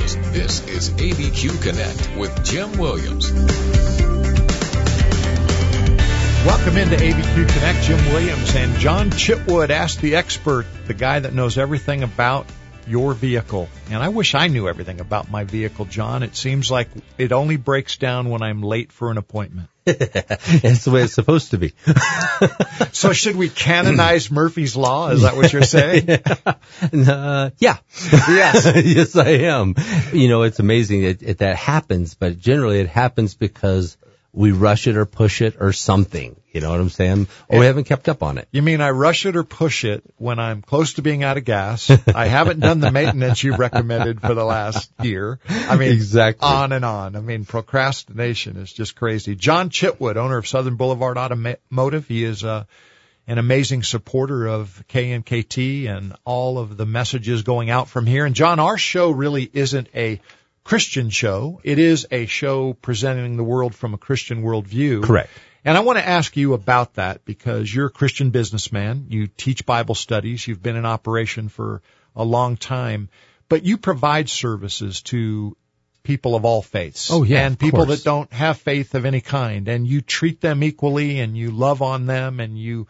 next. This is ABQ Connect with Jim Williams. Welcome into ABQ Connect. Jim Williams and John Chitwood, Ask the Expert, the guy that knows everything about your vehicle. And I wish I knew everything about my vehicle, John. It seems like it only breaks down when I'm late for an appointment. It's the way it's supposed to be. So should we canonize Murphy's Law? Is that what you're saying? Yeah. Yes. Yes, I am. You know, it's amazing that happens, but generally it happens because we rush it or push it or something. You know what I'm saying? Or we haven't kept up on it. You mean I rush it or push it when I'm close to being out of gas? I haven't done the maintenance you recommended for the last year. I mean, exactly. On and on. I mean, procrastination is just crazy. John Chitwood, owner of Southern Boulevard Automotive. He is an amazing supporter of KNKT and all of the messages going out from here. And John, our show really isn't a Christian show. It is a show presenting the world from a Christian worldview. Correct. And I want to ask you about that because you're a Christian businessman. You teach Bible studies. You've been in operation for a long time. But you provide services to people of all faiths. Oh, yeah. And people that don't have faith of any kind. And you treat them equally and you love on them and you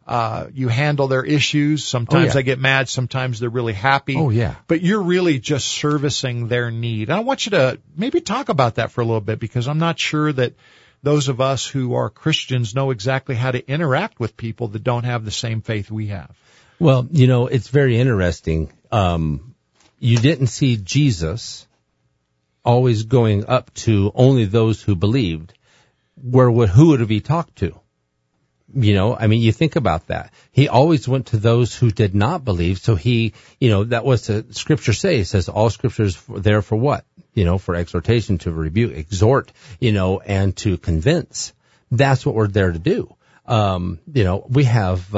handle their issues. Sometimes they get mad. Sometimes they're really happy. Oh, yeah. But you're really just servicing their need. And I want you to maybe talk about that for a little bit because I'm not sure that those of us who are Christians know exactly how to interact with people that don't have the same faith we have. Well, you know, it's very interesting. You didn't see Jesus always going up to only those who believed. Who would he talk to? You know, I mean, you think about that. He always went to those who did not believe. So that was the scripture say. It says all scripture is there for what? You know, for exhortation, to rebuke, exhort, you know, and to convince. That's what we're there to do. You know, we have,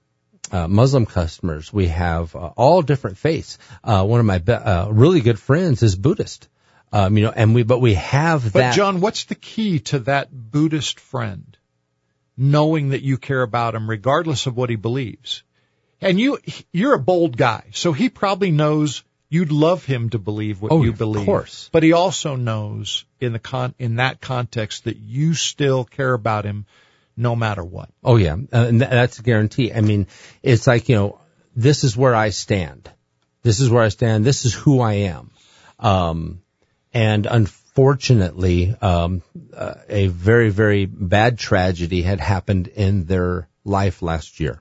Muslim customers. We have, all different faiths. One of my, really good friends is Buddhist. You know, but we have that. But John, what's the key to that Buddhist friend? Knowing that you care about him regardless of what he believes. And you're a bold guy, so he probably knows you'd love him to believe what you believe. Of course. But he also knows in that context that you still care about him no matter what. Oh, yeah. And that's a guarantee. I mean, it's like, you know, this is where I stand. This is where I stand. This is who I am. And unfortunately, a very, very bad tragedy had happened in their life last year.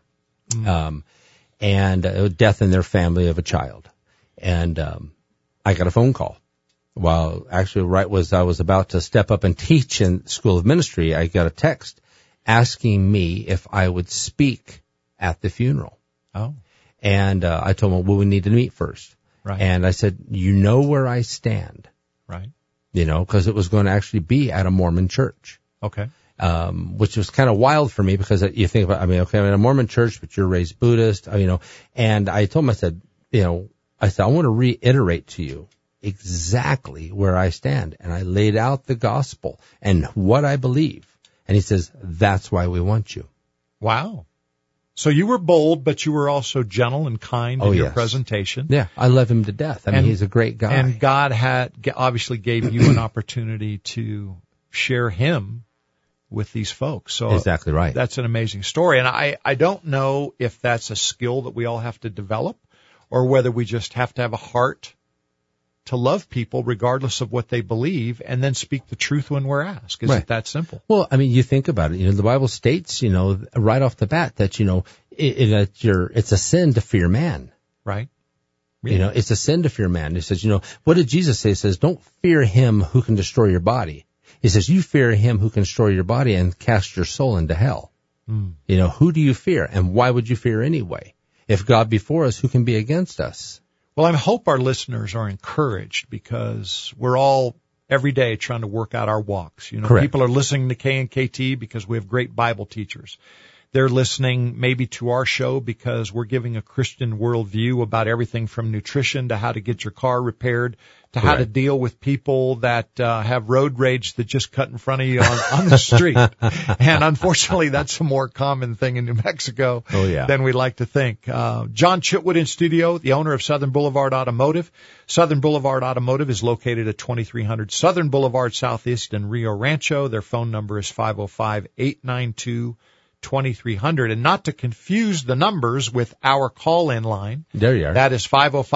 And death in their family of a child. And, I got a phone call. While actually I was about to step up and teach in School of Ministry, I got a text asking me if I would speak at the funeral. Oh. And, I told him, well, we need to meet first. Right. And I said, you know where I stand. Right. You know, because it was going to actually be at a Mormon church. Okay. Which was kind of wild for me because you think about, I'm in a Mormon church, but you're raised Buddhist, you know, and I told him, I said, I want to reiterate to you exactly where I stand. And I laid out the gospel and what I believe. And he says, that's why we want you. Wow. So you were bold, but you were also gentle and kind in your presentation. Yeah, I love him to death. I mean, he's a great guy. And God obviously gave you an opportunity to share him with these folks. So exactly right. That's an amazing story. And I don't know if that's a skill that we all have to develop or whether we just have to have a heart to love people regardless of what they believe and then speak the truth when we're asked. Is it that simple? Well, I mean, you think about it. You know, the Bible states, you know, right off the bat that, you know, it's a sin to fear man. Right. You know, it's a sin to fear man. He says, you know, what did Jesus say? He says, don't fear him who can destroy your body. He says, you fear him who can destroy your body and cast your soul into hell. You know, who do you fear? And why would you fear anyway? If God be for us, who can be against us? Well, I hope our listeners are encouraged because we're all every day trying to work out our walks. You know, Correct. People are listening to KNKT because we have great Bible teachers. They're listening maybe to our show because we're giving a Christian worldview about everything from nutrition to how to get your car repaired to how to deal with people that have road rage that just cut in front of you on the street. And unfortunately, that's a more common thing in New Mexico than we like to think. John Chitwood in studio, the owner of Southern Boulevard Automotive. Southern Boulevard Automotive is located at 2300 Southern Boulevard Southeast in Rio Rancho. Their phone number is 505-892-2300. And not to confuse the numbers with our call-in line. There you are. That is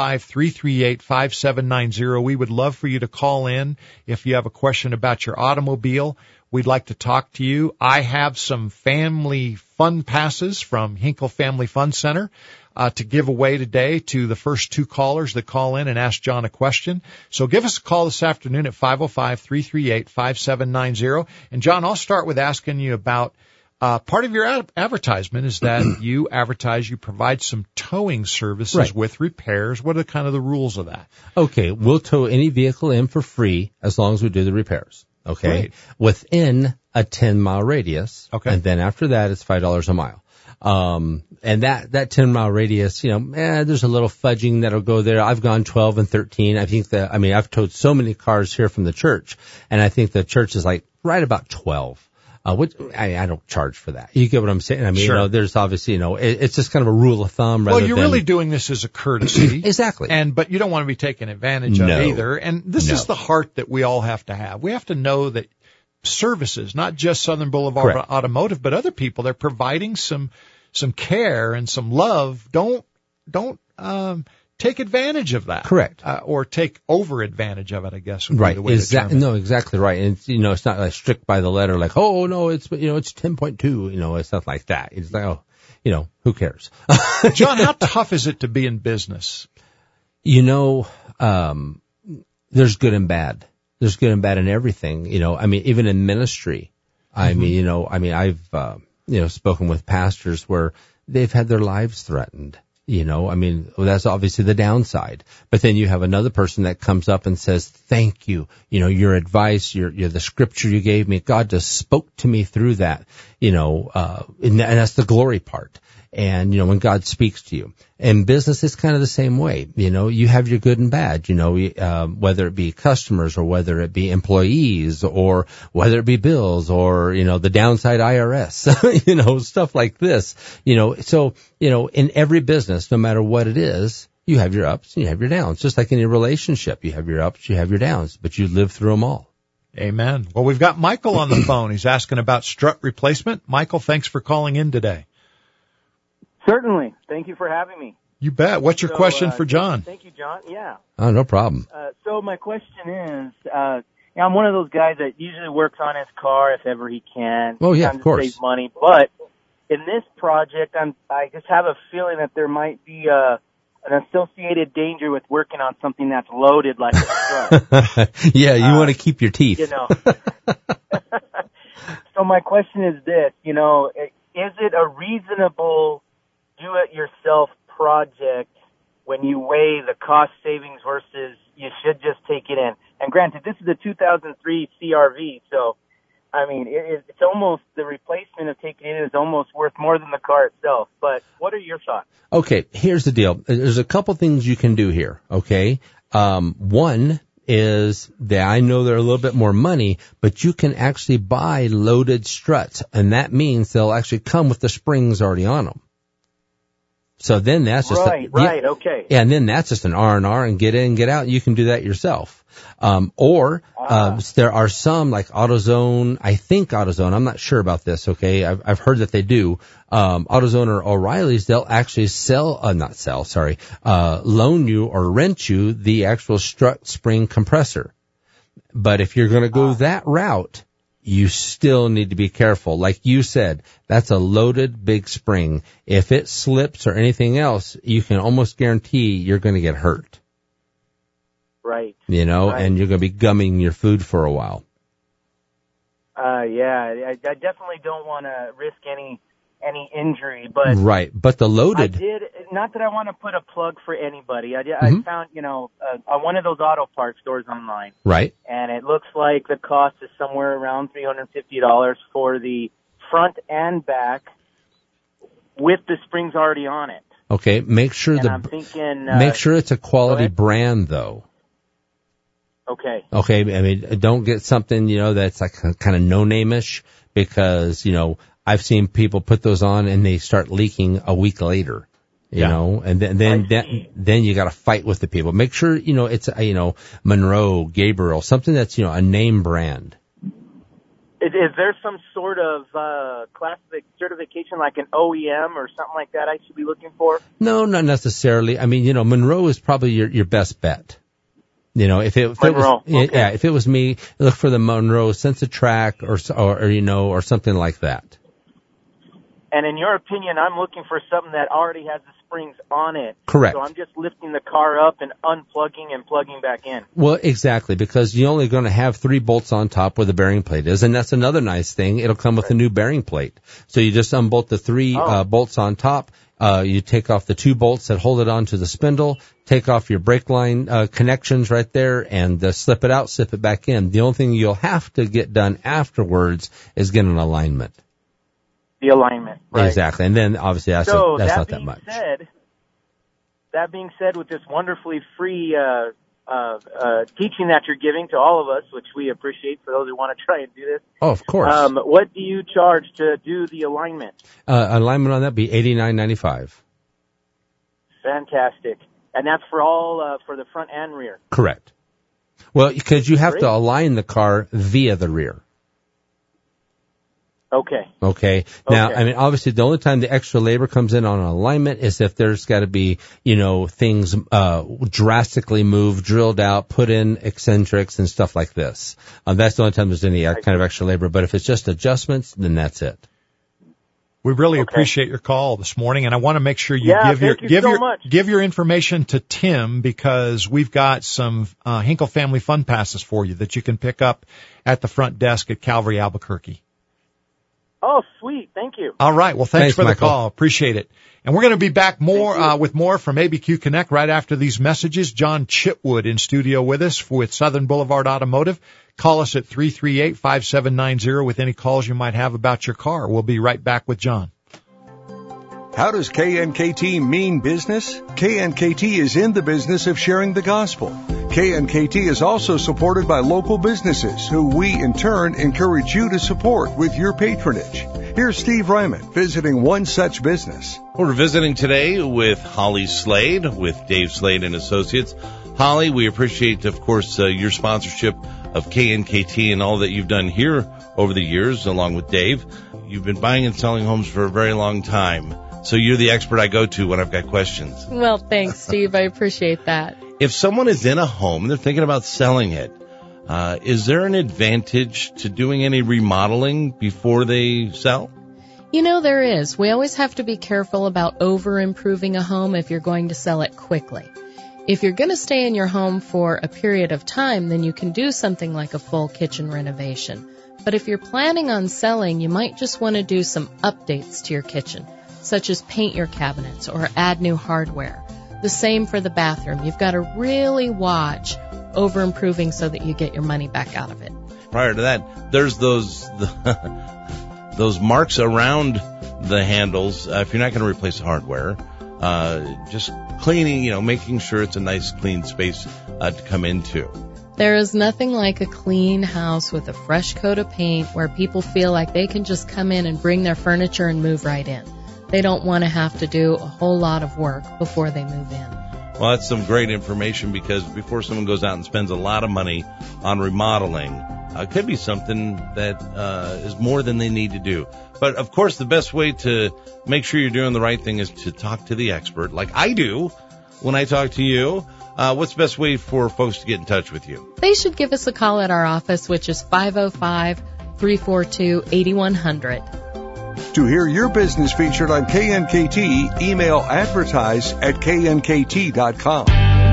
505-338-5790. We would love for you to call in if you have a question about your automobile. We'd like to talk to you. I have some family fun passes from Hinkle Family Fun Center to give away today to the first 2 callers that call in and ask John a question. So give us a call this afternoon at 505-338-5790. And John, I'll start with asking you about part of your advertisement is that you provide some towing services with repairs. What are kind of the rules of that? Okay, we'll tow any vehicle in for free as long as we do the repairs. Okay, Great. Within a 10-mile radius. Okay, and then after that, it's $5 a mile. And that 10-mile radius, there's a little fudging that'll go there. I've gone 12 and 13. I've towed so many cars here from the church, and I think the church is like right about 12. Which I don't charge for that. You get what I'm saying? Sure. There's obviously, it's just kind of a rule of thumb. Well, you're really doing this as a courtesy. Exactly. But you don't want to be taken advantage of either. And this is the heart that we all have to have. We have to know that services, not just Southern Boulevard Automotive, but other people, they're providing some care and some love. Don't take advantage of that. Correct. Or take over advantage of it, I guess. Right. The way No, exactly right. And it's not like strict by the letter, like, oh no, it's 10.2, it's stuff like that. It's like, who cares? John, how tough is it to be in business? There's good and bad. There's good and bad in everything. Even in ministry. I've spoken with pastors where they've had their lives threatened. That's obviously the downside. But then you have another person that comes up and says, thank you. Your advice, the scripture you gave me, God just spoke to me through that, and that's the glory part. And, when God speaks to you. In business, it's kind of the same way. You have your good and bad, whether it be customers or whether it be employees or whether it be bills or, the downside IRS, stuff like this, So, in every business, no matter what it is, you have your ups and you have your downs. Just like in a relationship, you have your ups, you have your downs, but you live through them all. Amen. Well, we've got Michael on the phone. He's asking about strut replacement. Michael, thanks for calling in today. Certainly. Thank you for having me. You bet. What's your question for John? Thank you, John. Yeah. Oh, no problem. So my question is, I'm one of those guys that usually works on his car if ever he can. Oh, yeah, of course. Save money. But in this project, I just have a feeling that there might be an associated danger with working on something that's loaded like a strut. Yeah, you want to keep your teeth. So my question is this, is it a reasonable do-it-yourself project when you weigh the cost savings versus you should just take it in? And granted, this is a 2003 CRV, so, it's almost, the replacement of taking it in is almost worth more than the car itself. But what are your thoughts? Okay, here's the deal. There's a couple things you can do here, okay? One is that I know they're a little bit more money, but you can actually buy loaded struts, and that means they'll actually come with the springs already on them. So then that's just okay. Yeah, and then that's just an R&R and get in, get out. You can do that yourself. There are some like AutoZone. I think AutoZone. I'm not sure about this. Okay, I've heard that they do. AutoZone or O'Reilly's, they'll actually loan you or rent you the actual strut spring compressor. But if you're going to go that route, you still need to be careful. Like you said, that's a loaded big spring. If it slips or anything else, you can almost guarantee you're going to get hurt. Right. And you're going to be gumming your food for a while. I definitely don't want to risk any injury, but right. But the loaded, not that I want to put a plug for anybody. I found, one of those auto parts stores online. Right. And it looks like the cost is somewhere around $350 for the front and back with the springs already on it. Okay. Make sure I'm thinking, make sure it's a quality brand though. Okay. Okay, I mean, don't get something, that's like kind of no-name-ish, because, I've seen people put those on and they start leaking a week later, you know, and then you got to fight with the people. Make sure, it's, Monroe, Gabriel, something that's, a name brand. Is there some sort of certification like an OEM or something like that I should be looking for? No, not necessarily. I mean, Monroe is probably your best bet. If it was me, look for the Monroe Sensitrack or something like that. And in your opinion, I'm looking for something that already has the springs on it. Correct. So I'm just lifting the car up and unplugging and plugging back in. Well, exactly, because you're only going to have 3 bolts on top where the bearing plate is, and that's another nice thing. It'll come with a new bearing plate. So you just unbolt the 3 bolts on top. You take off the 2 bolts that hold it onto the spindle, take off your brake line connections right there, and slip it out, slip it back in. The only thing you'll have to get done afterwards is get an alignment. The alignment, right. Exactly. And then obviously that's not that much. That being said, with this wonderfully free teaching that you're giving to all of us, which we appreciate for those who want to try and do this. Oh, of course. What do you charge to do the alignment? Alignment on that be $89.95. Fantastic. And that's for all, for the front and rear? Correct. Well, because you have to align the car via the rear. Okay. Now, I mean, obviously, the only time the extra labor comes in on an alignment is if there's got to be, things drastically moved, drilled out, put in eccentrics and stuff like this. That's the only time there's any kind of extra labor. But if it's just adjustments, then that's it. We really appreciate your call this morning, and I want to make sure you give your information to Tim, because we've got some Hinkle Family Fun Passes for you that you can pick up at the front desk at Calvary Albuquerque. Oh, sweet. Thank you. All right. Well, thanks for the Michael. call. Appreciate it. And we're going to be back with more from ABQ Connect right after these messages. John Chitwood in studio with us with Southern Boulevard Automotive. Call us at 338-5790 with any calls you might have about your car. We'll be right back with John. How does KNKT mean business? KNKT is in the business of sharing the gospel. KNKT is also supported by local businesses who we, in turn, encourage you to support with your patronage. Here's Steve Ryman visiting one such business. We're visiting today with Holly Slade with Dave Slade and Associates. Holly, we appreciate, of course, your sponsorship of KNKT and all that you've done here over the years, along with Dave. You've been buying and selling homes for a very long time, so you're the expert I go to when I've got questions. Well, thanks, Steve. I appreciate that. If someone is in a home and they're thinking about selling it, is there an advantage to doing any remodeling before they sell? There is. We always have to be careful about over-improving a home if you're going to sell it quickly. If you're going to stay in your home for a period of time, then you can do something like a full kitchen renovation. But if you're planning on selling, you might just want to do some updates to your kitchen, such as paint your cabinets or add new hardware. The same for the bathroom. You've got to really watch over-improving so that you get your money back out of it. Prior to that, there's those marks around the handles. If you're not going to replace the hardware, just cleaning, making sure it's a nice, clean space to come into. There is nothing like a clean house with a fresh coat of paint where people feel like they can just come in and bring their furniture and move right in. They don't want to have to do a whole lot of work before they move in. Well, that's some great information, because before someone goes out and spends a lot of money on remodeling, it could be something that is more than they need to do. But, of course, the best way to make sure you're doing the right thing is to talk to the expert, like I do when I talk to you. What's the best way for folks to get in touch with you? They should give us a call at our office, which is 505-342-8100. To hear your business featured on KNKT, email advertise@knkt.com.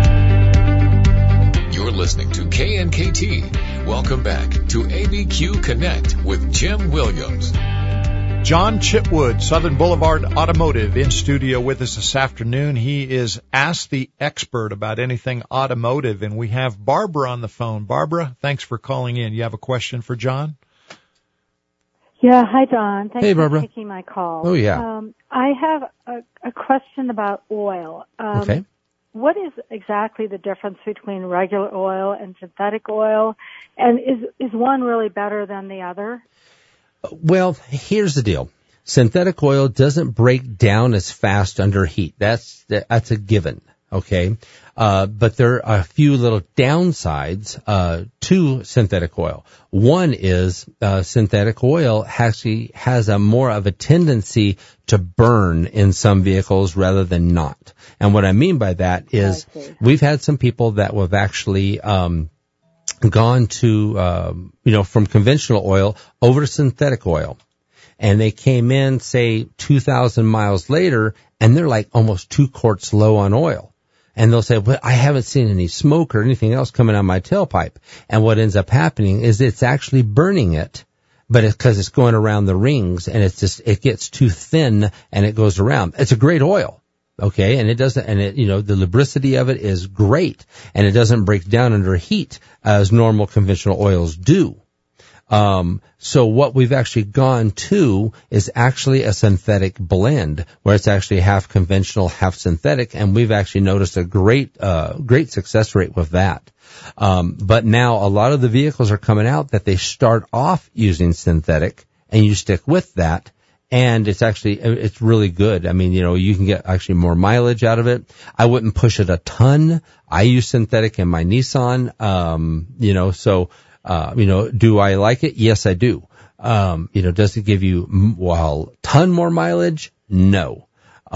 You're listening to KNKT. Welcome back to ABQ Connect with Jim Williams. John Chitwood, Southern Boulevard Automotive, in studio with us this afternoon. He is Ask the Expert about anything automotive, and we have Barbara on the phone. Barbara, thanks for calling in. You have a question for John? Yeah, hi, John. Thanks for taking my call. Oh, yeah. I have a question about oil. Okay. what is exactly the difference between regular oil and synthetic oil? And is one really better than the other? Well, here's the deal. Synthetic oil doesn't break down as fast under heat. That's a given. Okay. But there are a few little downsides, to synthetic oil. One is, synthetic oil actually has a more of a tendency to burn in some vehicles rather than not. And what I mean by that is we've had some people that have actually, gone to, from conventional oil over to synthetic oil. And they came in, say, 2,000 miles later, and they're like almost 2 quarts low on oil. And they'll say, well, I haven't seen any smoke or anything else coming out of my tailpipe. And what ends up happening is it's actually burning it, but it's because it's going around the rings, and it gets too thin and it goes around. It's a great oil. Okay. And the lubricity of it is great, and it doesn't break down under heat as normal conventional oils do. So what we've actually gone to is actually a synthetic blend, where it's actually half conventional, half synthetic, and we've actually noticed a great success rate with that. But now a lot of the vehicles are coming out that they start off using synthetic, and you stick with that, and it's really good. I mean, you can get actually more mileage out of it. I wouldn't push it a ton. I use synthetic in my Nissan, do I like it? Yes, I do. Does it give you, ton more mileage? No.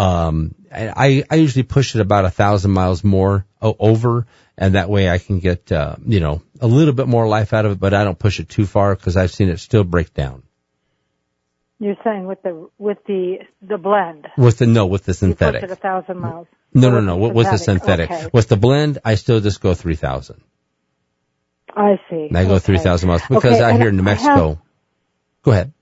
I usually push it about 1,000 miles more over, and that way I can get, a little bit more life out of it, but I don't push it too far because I've seen it still break down. You're saying with the blend? With the synthetic. You push it 1,000 miles. No. With the synthetic. Okay. With the blend, I still just go 3,000. I see. And I go 3,000 miles because out here in New Mexico. Go ahead.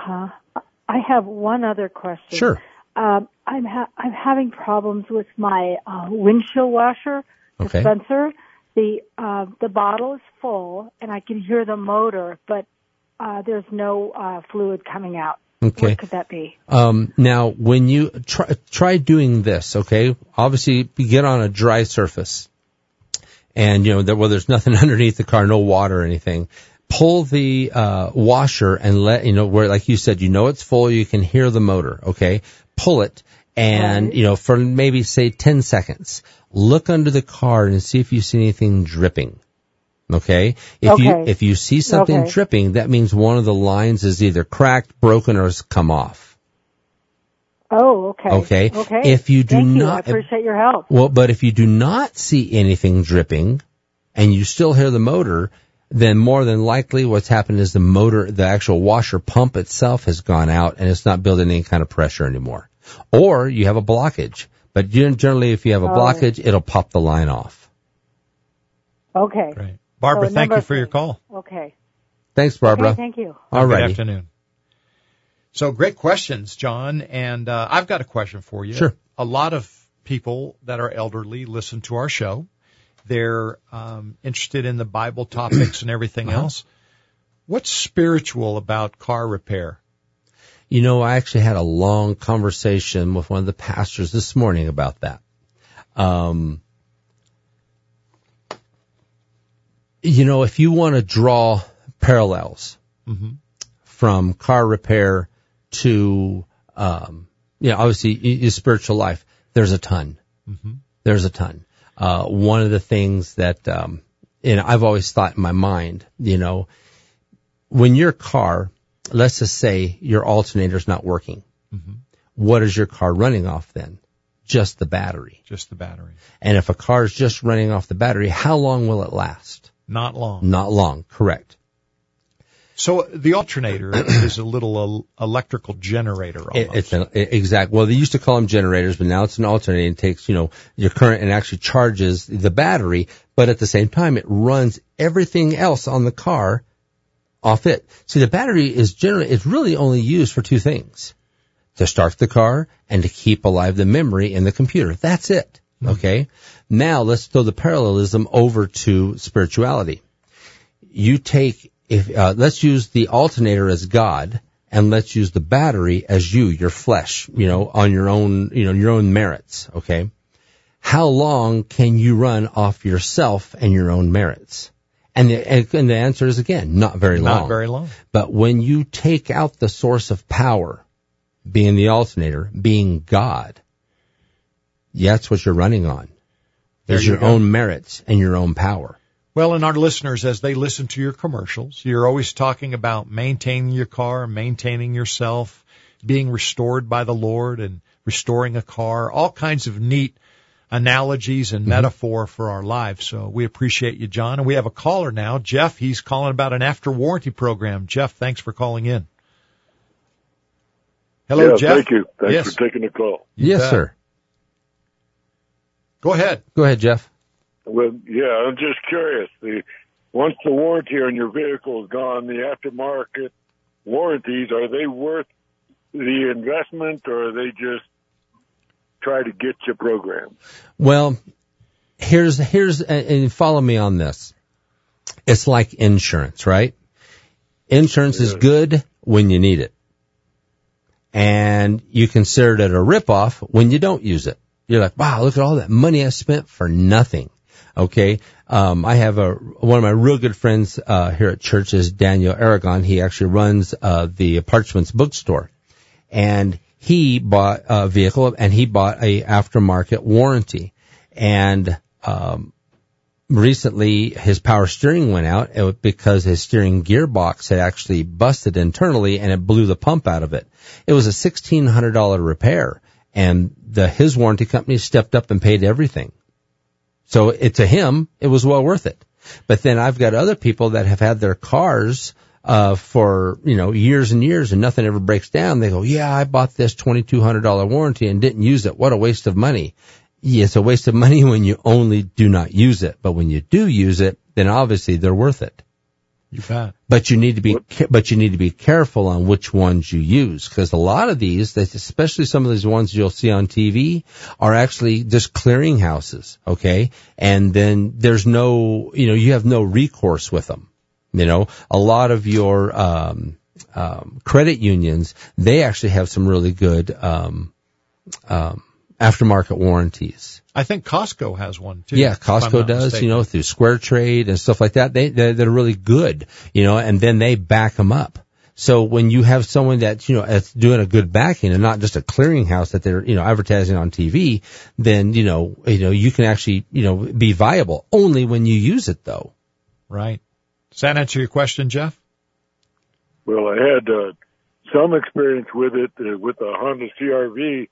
I have one other question. Sure. I'm having problems with my windshield washer dispenser. The bottle is full, and I can hear the motor, but there's no fluid coming out. Okay. What could that be? Now, when you try doing this, okay, obviously you get on a dry surface, and there's nothing underneath the car, no water or anything. Pull the washer and where, like you said, it's full, you can hear the motor, okay? Pull it, and for maybe say 10 seconds, look under the car and see if you see anything dripping. Okay? If you see something dripping, that means one of the lines is either cracked, broken, or has come off. Oh, okay. Okay. If you do Thank not, you. I appreciate your help. Well, but if you do not see anything dripping and you still hear the motor, then more than likely what's happened is the actual washer pump itself has gone out and it's not building any kind of pressure anymore. Or you have a blockage. But generally, if you have a blockage, it'll pop the line off. Okay. Great. Barbara, thank you for your call. Okay. Thanks, Barbara. Okay, thank you. All right. Good afternoon. So great questions, John. And I've got a question for you. Sure. A lot of people that are elderly listen to our show. They're interested in the Bible topics and everything else. What's spiritual about car repair? I actually had a long conversation with one of the pastors this morning about that. If you want to draw parallels from car repair to, obviously your spiritual life, there's a ton. There's a ton. One of the things that, I've always thought in my mind, when your car, let's just say your alternator's not working, what is your car running off then? Just the battery. Just the battery. And if a car is just running off the battery, how long will it last? Not long. Not long, correct. So the alternator is a little electrical generator almost. Exactly. Well, they used to call them generators, but now it's an alternator. It takes, your current and actually charges the battery, but at the same time, it runs everything else on the car off it. See, the battery it's really only used for two things: to start the car and to keep alive the memory in the computer. That's it. Okay. Now let's throw the parallelism over to spirituality. Let's use the alternator as God, and let's use the battery as your flesh, on your own, your own merits. Okay. how long can you run off yourself and your own merits? And the answer is, again, not very long. Not very long. But when you take out the source of power, being the alternator, being God, that's what you're running on. There's your own merits and your own power. Well, and our listeners, as they listen to your commercials, you're always talking about maintaining your car, maintaining yourself, being restored by the Lord and restoring a car, all kinds of neat analogies and metaphor for our lives. So we appreciate you, John. And we have a caller now, Jeff. He's calling about an after warranty program. Jeff, thanks for calling in. Hello, Jeff. Thank you. Thanks for taking the call. Yes, sir. Go ahead. Go ahead, Jeff. Well, yeah, I'm just curious. Once the warranty on your vehicle is gone, the aftermarket warranties, are they worth the investment, or are they just try to get you programmed? Well, here's, and follow me on this. It's like insurance, right? Insurance is good when you need it. And you consider it a ripoff when you don't use it. You're like, wow, look at all that money I spent for nothing. Okay. I have one of my real good friends, here at church is Daniel Aragon. He actually runs, the Parchments bookstore. And he bought a vehicle and he bought a aftermarket warranty. And, recently his power steering went out because his steering gearbox had actually busted internally and it blew the pump out of it. It was a $1,600 repair, and his warranty company stepped up and paid everything. So to him, it was well worth it. But then I've got other people that have had their cars for, years and years and nothing ever breaks down. They go, yeah, I bought this $2,200 warranty and didn't use it. What a waste of money. Yeah, it's a waste of money when you only do not use it. But when you do use it, then obviously they're worth it. You bet. But you need to be careful on which ones you use, because a lot of these, especially some of these ones you'll see on TV, are actually just clearinghouses. Okay. And then there's no, you have no recourse with them. A lot of your, credit unions, they actually have some really good, aftermarket warranties. I think Costco has one too. Yeah, Costco does, mistaken. Through Square Trade and stuff like that. They're really good, and then they back them up. So when you have someone that's, that's doing a good backing and not just a clearinghouse that they're, advertising on TV, then, you can actually, be viable only when you use it though. Right. Does that answer your question, Jeff? Well, I had, some experience with it, with the Honda CR-V.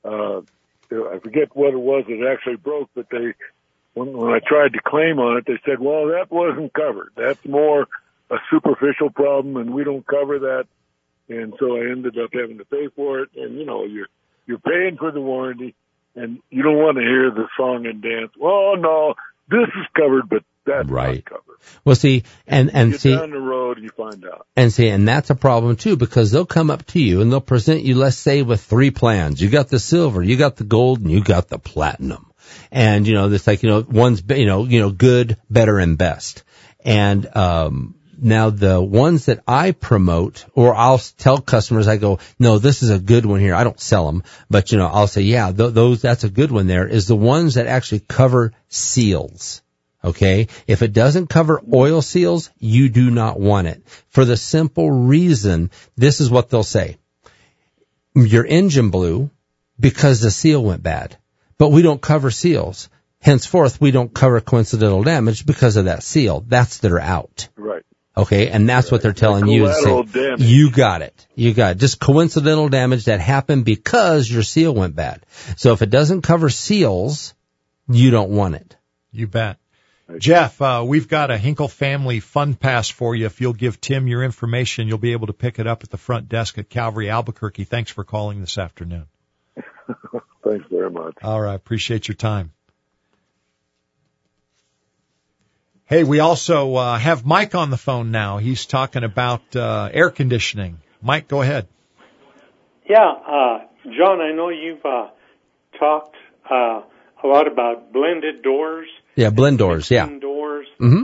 I forget what it was that actually broke, but when I tried to claim on it, they said, well, that wasn't covered. That's more a superficial problem, and we don't cover that. And so I ended up having to pay for it. And, you're paying for the warranty, and you don't want to hear the song and dance. Well, no, this is covered, but that's not covered. Well, see, and see, down the road, you find out. And that's a problem too, because they'll come up to you and they'll present you, let's say, with 3 plans. You got the silver, you got the gold, and you got the platinum. And, it's like, one's, good, better, and best. And, now the ones that I promote, or I'll tell customers, I go, no, this is a good one here. I don't sell them, but, I'll say, yeah, that's a good one there, is the ones that actually cover seals. Okay. If it doesn't cover oil seals, you do not want it. For the simple reason, this is what they'll say. Your engine blew because the seal went bad, but we don't cover seals. Henceforth, we don't cover coincidental damage because of that seal. That's their out. Right. Okay. And that's what they're telling you. You got it. You got it. Just coincidental damage that happened because your seal went bad. So if it doesn't cover seals, you don't want it. You bet. Jeff, we've got a Hinkle Family Fun Pass for you. If you'll give Tim your information, you'll be able to pick it up at the front desk at Calvary Albuquerque. Thanks for calling this afternoon. Thanks very much. All right. Appreciate your time. Hey, we also have Mike on the phone now. He's talking about air conditioning. Mike, go ahead. Yeah, John, I know you've talked a lot about blended doors. Yeah, blend doors, yeah. Doors. Mm-hmm.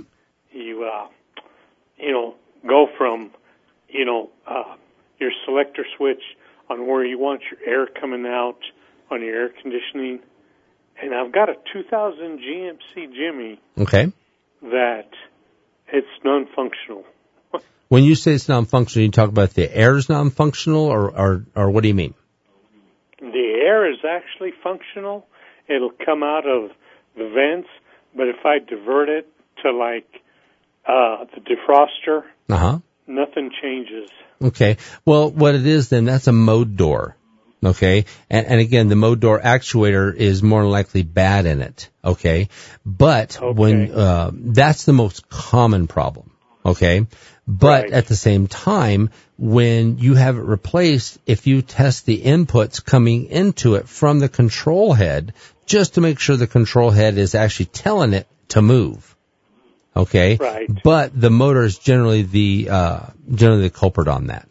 You, go from, your selector switch on where you want your air coming out on your air conditioning, and I've got a 2000 GMC Jimmy. Okay. That it's non-functional. When you say it's non-functional, you talk about the air's non-functional, or what do you mean? The air is actually functional. It'll come out of the vents, but if I divert it to the defroster, nothing changes. Okay. Well, what it is then, that's a mode door. Okay. And again, the mode door actuator is more likely bad in it. Okay. But when, that's the most common problem. Okay. But at the same time, when you have it replaced, if you test the inputs coming into it from the control head, just to make sure the control head is actually telling it to move. Okay. Right. But the motor is generally the culprit on that.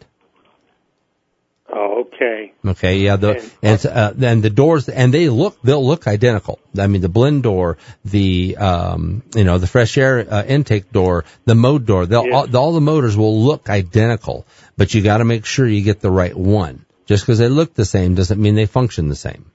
Okay. Okay, yeah, and the doors, and they'll look identical. I mean, the blend door, the fresh air intake door, the mode door, all the motors will look identical, but you got to make sure you get the right one. Just because they look the same doesn't mean they function the same.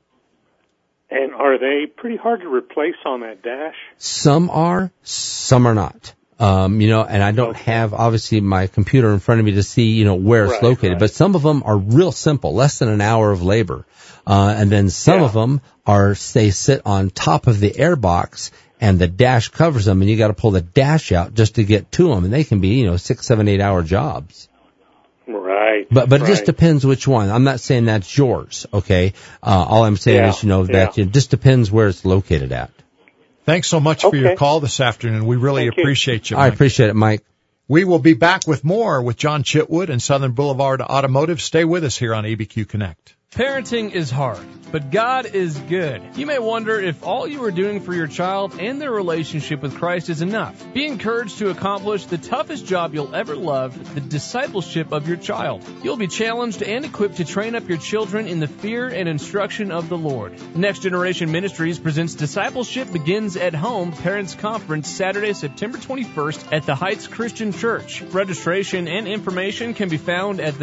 And are they pretty hard to replace on that dash? Some are not. And I don't have, obviously, my computer in front of me to see, where it's located. But some of them are real simple, less than an hour of labor. And then some of them they sit on top of the air box and the dash covers them, and you got to pull the dash out just to get to them. And they can be, 6, 7, 8 hour jobs. Right. But it just depends which one. I'm not saying that's yours. Okay. All I'm saying is, that it just depends where it's located at. Thanks so much for your call this afternoon. We really appreciate you, Mike. I appreciate it, Mike. We will be back with more with John Chitwood and Southern Boulevard Automotive. Stay with us here on ABQ Connect. Parenting is hard, but God is good. You may wonder if all you are doing for your child and their relationship with Christ is enough. Be encouraged to accomplish the toughest job you'll ever love, the discipleship of your child. You'll be challenged and equipped to train up your children in the fear and instruction of the Lord. Next Generation Ministries presents Discipleship Begins at Home Parents Conference Saturday, September 21st at the Heights Christian Church. Registration and information can be found at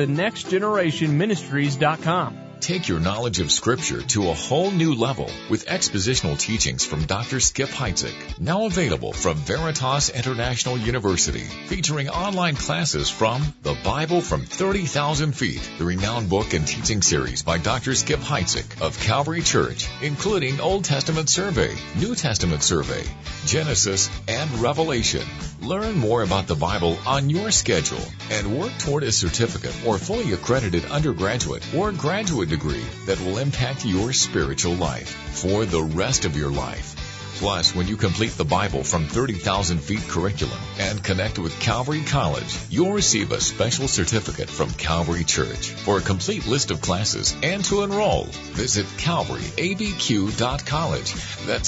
thenextgenerationministries.com. Take your knowledge of Scripture to a whole new level with expositional teachings from Dr. Skip Heitzig, now available from Veritas International University, featuring online classes from The Bible from 30,000 Feet, the renowned book and teaching series by Dr. Skip Heitzig of Calvary Church, including Old Testament Survey, New Testament Survey, Genesis, and Revelation. Learn more about the Bible on your schedule and work toward a certificate or fully accredited undergraduate or graduate degree that will impact your spiritual life for the rest of your life. Plus, when you complete the Bible from 30,000 Feet curriculum and connect with Calvary College, you'll receive a special certificate from Calvary Church. For a complete list of classes and to enroll, visit calvaryabq.college. That's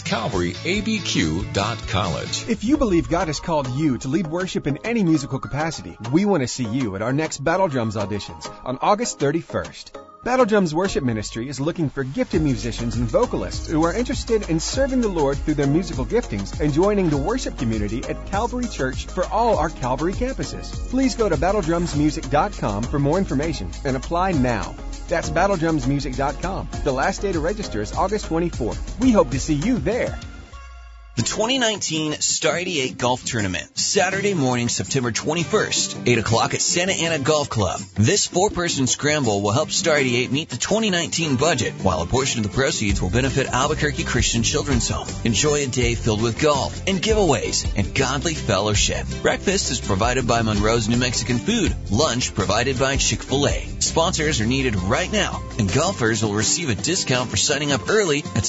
calvaryabq.college. If you believe God has called you to lead worship in any musical capacity, we want to see you at our next Battle Drums auditions on August 31st. Battle Drums Worship Ministry is looking for gifted musicians and vocalists who are interested in serving the Lord through their musical giftings and joining the worship community at Calvary Church for all our Calvary campuses. Please go to battledrumsmusic.com for more information and apply now. That's battledrumsmusic.com. The last day to register is August 24th. We hope to see you there. The 2019 Star 88 Golf Tournament, Saturday morning, September 21st, 8 o'clock at Santa Ana Golf Club. This 4-person scramble will help Star 88 meet the 2019 budget, while a portion of the proceeds will benefit Albuquerque Christian Children's Home. Enjoy a day filled with golf and giveaways and godly fellowship. Breakfast is provided by Monroe's New Mexican Food. Lunch provided by Chick-fil-A. Sponsors are needed right now, and golfers will receive a discount for signing up early at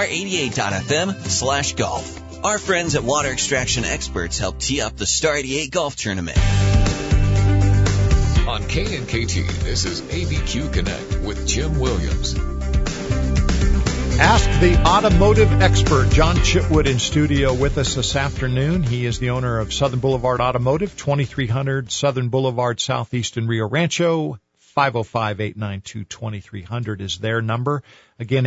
star88.fm/golf. Our friends at Water Extraction Experts help tee up the Star 88 Golf Tournament. On KNKT, this is ABQ Connect with Jim Williams. Ask the automotive expert, John Chitwood, in studio with us this afternoon. He is the owner of Southern Boulevard Automotive, 2300 Southern Boulevard, Southeast in Rio Rancho. 505-892-2300 is their number. Again,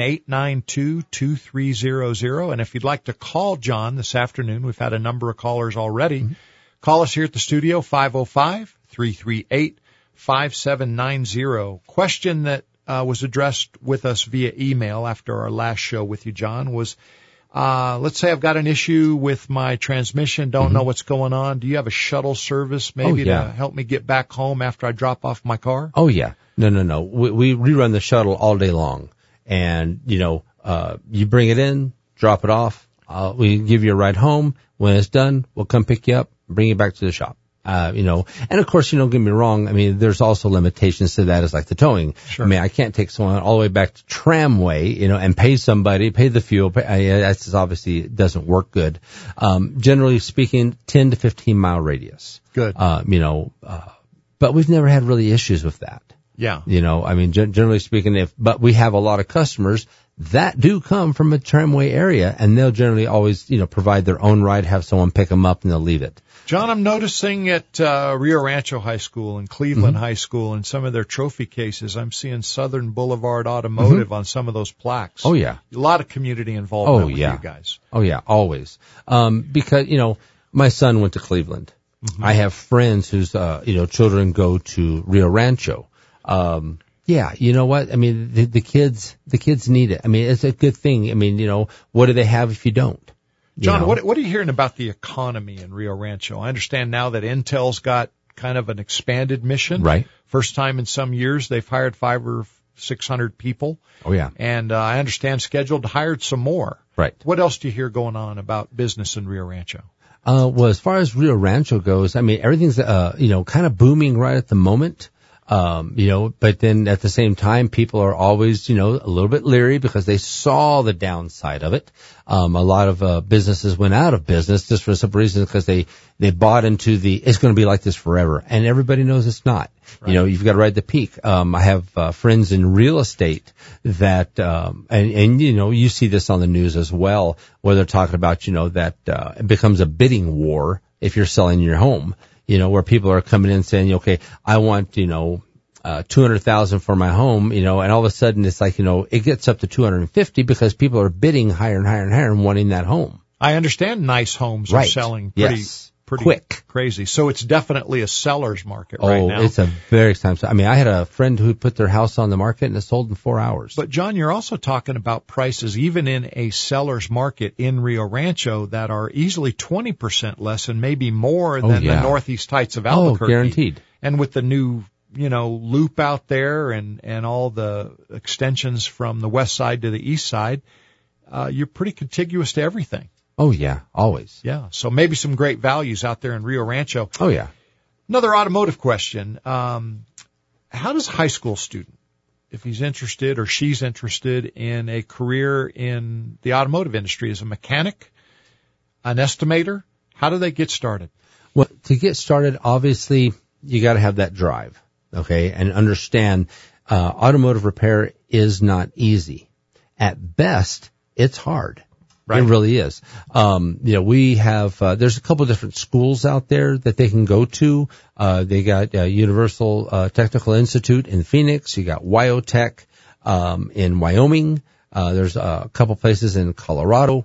892-2300. And if you'd like to call John this afternoon, we've had a number of callers already. Mm-hmm. Call us here at the studio, 505-338-5790. Question that was addressed with us via email after our last show with you, John, was, let's say I've got an issue with my transmission, don't know what's going on. Do you have a shuttle service maybe to help me get back home after I drop off my car? Oh, yeah. No. We run the shuttle all day long. And, you bring it in, drop it off. We give you a ride home. When it's done, we'll come pick you up, bring you back to the shop. And of course, don't get me wrong. I mean, there's also limitations to that, as like the towing. Sure. I mean, I can't take someone all the way back to Tramway, and pay somebody, pay the fuel. That's obviously doesn't work good. Generally speaking, 10 to 15 mile radius. Good. But we've never had really issues with that. Yeah. Generally speaking, but we have a lot of customers that do come from a Tramway area, and they'll generally always, provide their own ride, have someone pick them up, and they'll leave it. John, I'm noticing at Rio Rancho High School and Cleveland High School and some of their trophy cases, I'm seeing Southern Boulevard Automotive on some of those plaques. Oh, yeah. A lot of community involvement with you guys. Oh, yeah, always. Because, my son went to Cleveland. I have friends whose, children go to Rio Rancho. Yeah, you know what? I mean, the kids need it. I mean, it's a good thing. I mean, what do they have if you don't? John, what are you hearing about the economy in Rio Rancho? I understand now that Intel's got kind of an expanded mission. Right. First time in some years they've hired 500 or 600 people. Oh, yeah. And I understand scheduled to hire some more. Right. What else do you hear going on about business in Rio Rancho? Well, as far as Rio Rancho goes, I mean, everything's, kind of booming right at the moment. But then at the same time, people are always, a little bit leery because they saw the downside of it. A lot of, businesses went out of business just for some reason because they bought into it's going to be like this forever. And everybody knows it's not. Right. You've got to ride the peak. I have, friends in real estate that, and you see this on the news as well, where they're talking about, that, it becomes a bidding war if you're selling your home. Where people are coming in saying, okay, I want, $200,000 for my home, and all of a sudden it's like, it gets up to $250 because people are bidding higher and higher and higher and wanting that home. I understand nice homes are selling pretty quick, crazy. So it's definitely a seller's market right now. Oh, it's a very exciting. I mean, I had a friend who put their house on the market and it sold in 4 hours. But John, you're also talking about prices even in a seller's market in Rio Rancho that are easily 20% less and maybe more than the Northeast Heights of Albuquerque. Oh, guaranteed. And with the new, loop out there and all the extensions from the west side to the east side, you're pretty contiguous to everything. Oh, yeah, always. Yeah, so maybe some great values out there in Rio Rancho. Oh, yeah. Another automotive question. How does a high school student, if he's interested or she's interested in a career in the automotive industry as a mechanic, an estimator, how do they get started? Well, to get started, obviously, you got to have that drive, okay, and understand automotive repair is not easy. At best, it's hard. Right. It really is. We have, there's a couple of different schools out there that they can go to. They got Universal Technical Institute in Phoenix. You got WyoTech, in Wyoming. There's a couple places in Colorado.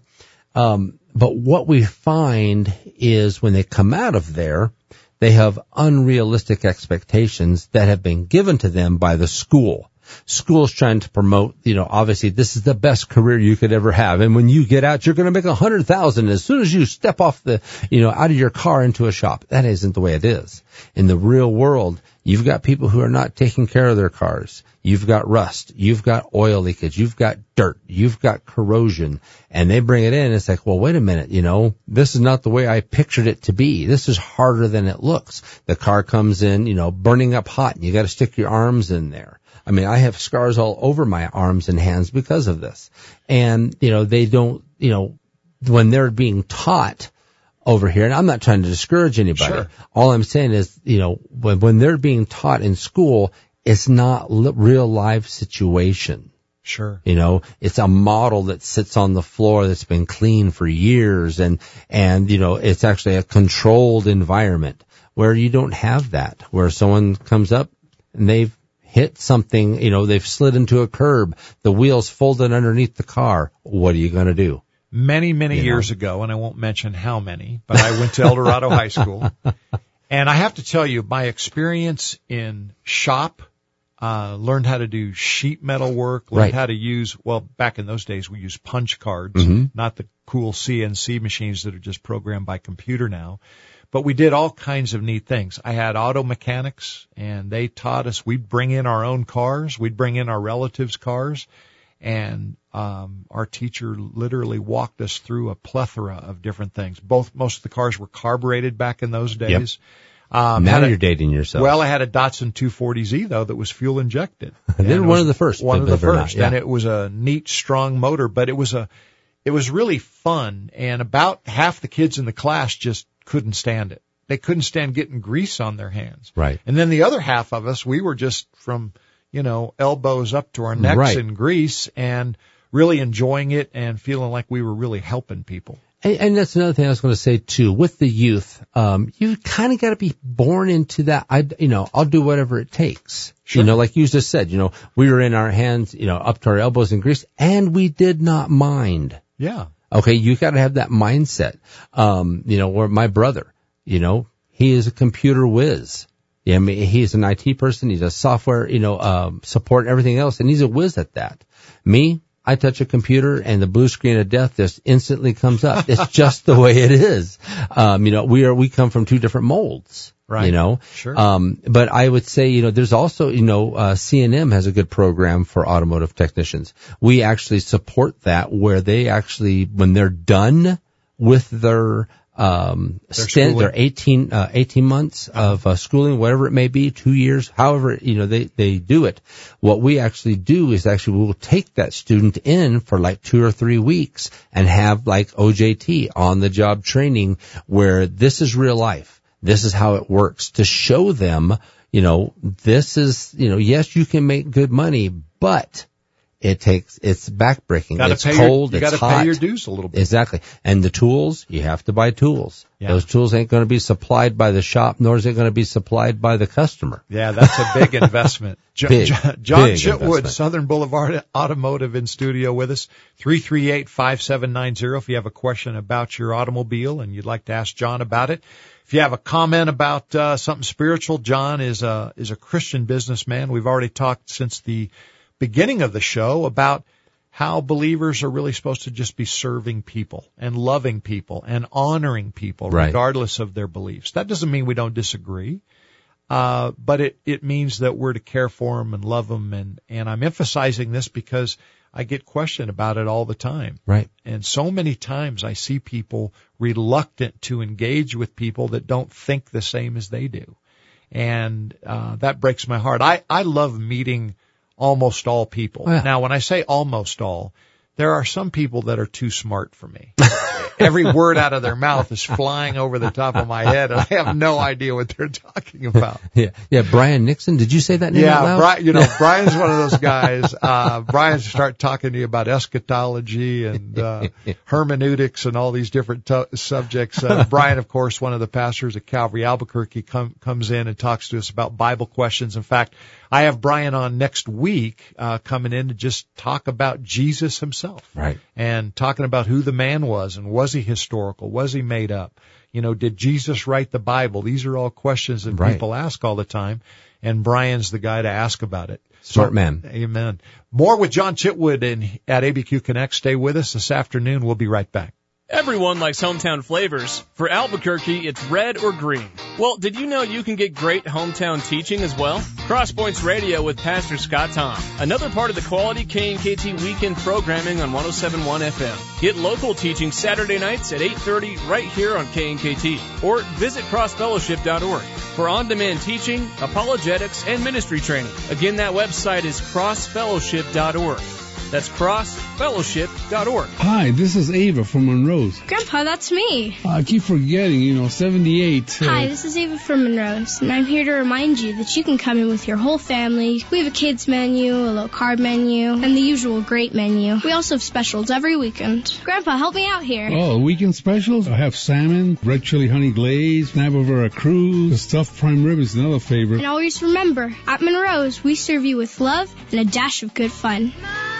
But what we find is when they come out of there, they have unrealistic expectations that have been given to them by the school. School's trying to promote, obviously this is the best career you could ever have. And when you get out, you're going to make $100,000 as soon as you step off out of your car into a shop. That isn't the way it is. In the real world, you've got people who are not taking care of their cars. You've got rust. You've got oil leakage. You've got dirt. You've got corrosion. And they bring it in. And it's like, well, wait a minute. This is not the way I pictured it to be. This is harder than it looks. The car comes in, burning up hot and you got to stick your arms in there. I mean, I have scars all over my arms and hands because of this. And, they don't, when they're being taught over here, and I'm not trying to discourage anybody. Sure. All I'm saying is, when they're being taught in school, it's not real life situation. Sure. It's a model that sits on the floor that's been clean for years and it's actually a controlled environment where you don't have that, where someone comes up and they've hit something, they've slid into a curb, the wheels folded underneath the car. What are you going to do? Many years ago, and I won't mention how many, but I went to El Dorado High School. And I have to tell you, my experience in shop learned how to do sheet metal work, learned how to use, well, back in those days we used punch cards, not the cool CNC machines that are just programmed by computer now. But we did all kinds of neat things. I had auto mechanics, and they taught us, we'd bring in our own cars, we'd bring in our relatives' cars, and our teacher literally walked us through a plethora of different things. Most of the cars were carbureted back in those days. Now you're dating yourself. Well, I had a Datsun 240Z, though, that was fuel injected. They're one of the first. One of the first. And it was a neat, strong motor, but it was really fun. And about half the kids in the class just couldn't stand it. They couldn't stand getting grease on their hands. Right. And then the other half of us, we were just from, elbows up to our necks in grease and really enjoying it and feeling like we were really helping people. And that's another thing I was going to say too. With the youth, you kind of got to be born into that. I'll do whatever it takes. Sure. Like you just said, we were in our hands, up to our elbows in grease, and we did not mind. Yeah. Okay, you got to have that mindset. Or my brother, he is a computer whiz. Yeah, I mean, he's an IT person. He's a software, support and everything else, and he's a whiz at that. Me, I touch a computer and the blue screen of death just instantly comes up. It's just the way it is. We come from two different molds. Right. Sure. But I would say, there's also, C&M has a good program for automotive technicians. We actually support that where they actually, when they're done with their stint, their 18 months of schooling, whatever it may be, 2 years, however, they do it. What we actually do is we'll take that student in for like 2 or 3 weeks and have like OJT, on the job training, where this is real life. This is how it works, to show them, this is, yes, you can make good money, but it's backbreaking. It's cold. It's hot. You got to pay your dues a little bit. Exactly. And the tools, you have to buy tools. Yeah. Those tools ain't going to be supplied by the shop, nor is it going to be supplied by the customer. Yeah, that's a big investment. John big Chitwood, investment. Southern Boulevard Automotive, in studio with us. 338-5790 if you have a question about your automobile and you'd like to ask John about it. If you have a comment about something spiritual, John is a Christian businessman. We've already talked since the beginning of the show about how believers are really supposed to just be serving people and loving people and honoring people regardless of their beliefs. That doesn't mean we don't disagree, but it means that we're to care for them and love them. And I'm emphasizing this because I get questioned about it all the time. Right. And so many times I see people reluctant to engage with people that don't think the same as they do. And that breaks my heart. I love meeting almost all people. Oh, yeah. Now, when I say almost all, there are some people that are too smart for me. Every word out of their mouth is flying over the top of my head, and I have no idea what they're talking about. Yeah. Brian Nixon, did you say that name out loud? Brian's one of those guys. Brian's start talking to you about eschatology and hermeneutics and all these different subjects. Brian, of course, one of the pastors at Calvary Albuquerque, comes in and talks to us about Bible questions. In fact, I have Brian on next week coming in to just talk about Jesus himself. Right. And talking about who the man was, and was he historical? Was he made up? Did Jesus write the Bible? These are all questions that people ask all the time, and Brian's the guy to ask about it. Smart man. Amen. More with John Chitwood at ABQ Connect. Stay with us this afternoon. We'll be right back. Everyone likes hometown flavors. For Albuquerque, it's red or green. Well, did you know you can get great hometown teaching as well? Crosspoints Radio with Pastor Scott Tom. Another part of the quality KNKT weekend programming on 107.1 FM. Get local teaching Saturday nights at 8:30 right here on KNKT. Or visit crossfellowship.org for on-demand teaching, apologetics, and ministry training. Again, that website is crossfellowship.org. That's crossfellowship.org. Hi, this is Ava from Monroe's. Grandpa, that's me. I keep forgetting, 78. Hi, this is Ava from Monroe's, and I'm here to remind you that you can come in with your whole family. We have a kids menu, a low-carb menu, and the usual great menu. We also have specials every weekend. Grandpa, help me out here. Oh, weekend specials? I have salmon, red chili honey glaze, Navajo cruise, the stuffed prime rib is another favorite. And always remember, at Monroe's, we serve you with love and a dash of good fun.